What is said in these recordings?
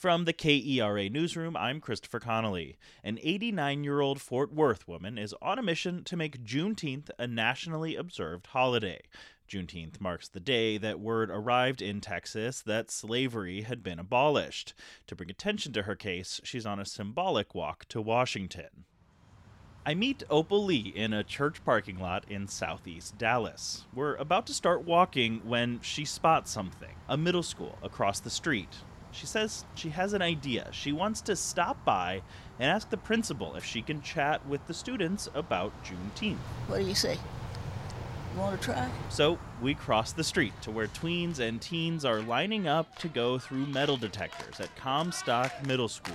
From the KERA newsroom, I'm Christopher Connolly. An 89-year-old Fort Worth woman is on a mission to make Juneteenth a nationally observed holiday. Juneteenth marks the day that word arrived in Texas that slavery had been abolished. To bring attention to her case, she's on a symbolic walk to Washington. I meet Opal Lee in a church parking lot in southeast Dallas. We're about to start walking when she spots something, a middle school across the street. She says she has an idea. She wants to stop by and ask the principal if she can chat with the students about Juneteenth. What do you say? You want to try? So we cross the street to where tweens and teens are lining up to go through metal detectors at Comstock Middle School.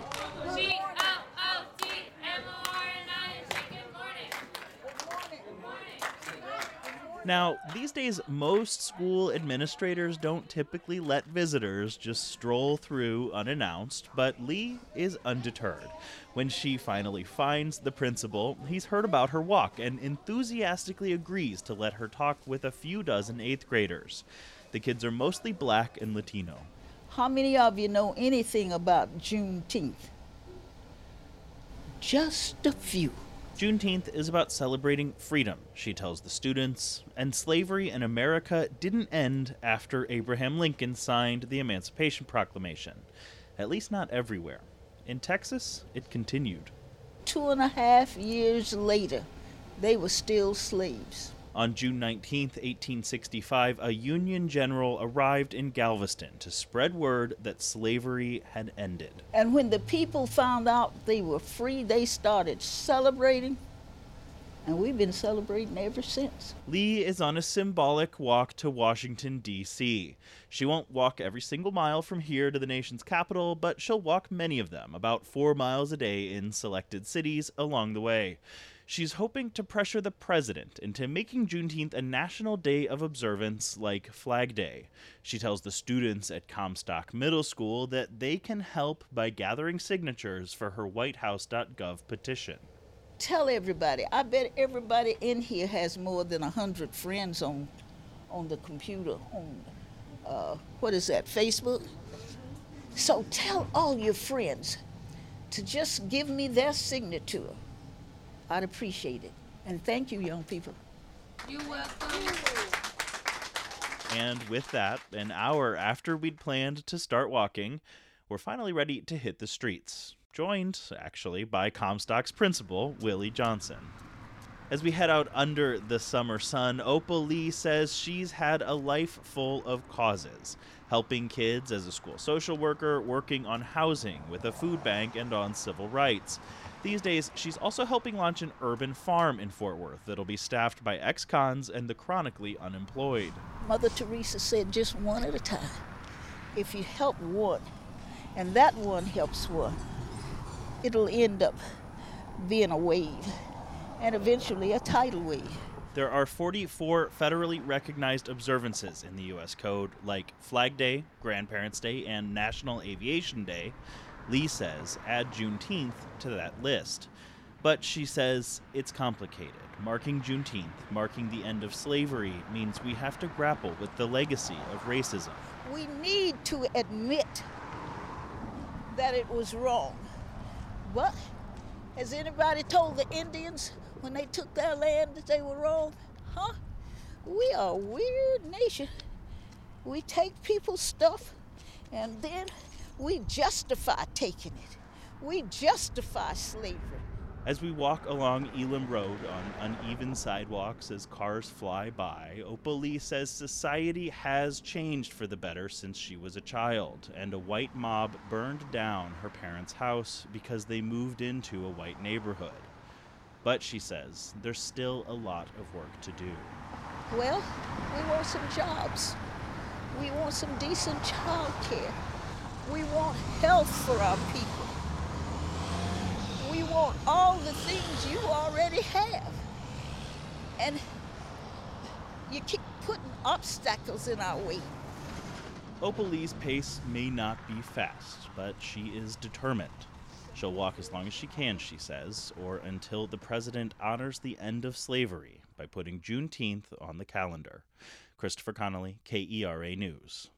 Now, these days, most school administrators don't typically let visitors just stroll through unannounced, but Lee is undeterred. When she finally finds the principal, he's heard about her walk and enthusiastically agrees to let her talk with a few dozen 8th graders. The kids are mostly black and Latino. How many of you know anything about Juneteenth? Just a few. Juneteenth is about celebrating freedom, she tells the students, and slavery in America didn't end after Abraham Lincoln signed the Emancipation Proclamation. At least not everywhere. In Texas, it continued. 2.5 years later, they were still slaves. On June 19, 1865, a Union general arrived in Galveston to spread word that slavery had ended. And when the people found out they were free, they started celebrating, and we've been celebrating ever since. Lee is on a symbolic walk to Washington, D.C. She won't walk every single mile from here to the nation's capital, but she'll walk many of them, about 4 miles a day in selected cities along the way. She's hoping to pressure the president into making Juneteenth a national day of observance like Flag Day. She tells the students at Comstock Middle School that they can help by gathering signatures for her whitehouse.gov petition. Tell everybody. I bet everybody in here has more than 100 friends on the computer, on, Facebook? So tell all your friends to just give me their signature. I'd appreciate it. And thank you, young people. You're welcome. And with that, an hour after we'd planned to start walking, we're finally ready to hit the streets. Joined, actually, by Comstock's principal, Willie Johnson. As we head out under the summer sun, Opal Lee says she's had a life full of causes. Helping kids as a school social worker, working on housing with a food bank, and on civil rights. These days, she's also helping launch an urban farm in Fort Worth that'll be staffed by ex-cons and the chronically unemployed. Mother Teresa said just one at a time. If you help one, and that one helps one, it'll end up being a wave, and eventually a tidal wave. There are 44 federally recognized observances in the U.S. Code, like Flag Day, Grandparents' Day, and National Aviation Day. Lee says add Juneteenth to that list. But she says it's complicated. Marking Juneteenth, marking the end of slavery, means we have to grapple with the legacy of racism. We need to admit that it was wrong. But has anybody told the Indians when they took their land that they were wrong? Huh? We are a weird nation. We take people's stuff and then we justify taking it. We justify slavery. As we walk along Elam Road on uneven sidewalks as cars fly by, Opal Lee says society has changed for the better since she was a child, and a white mob burned down her parents' house because they moved into a white neighborhood. But, she says, there's still a lot of work to do. Well, we want some jobs. We want some decent child care. We want health for our people. We want all the things you already have. And you keep putting obstacles in our way. Opal Lee's pace may not be fast, but she is determined. She'll walk as long as she can, she says, or until the president honors the end of slavery by putting Juneteenth on the calendar. Christopher Connolly, KERA News.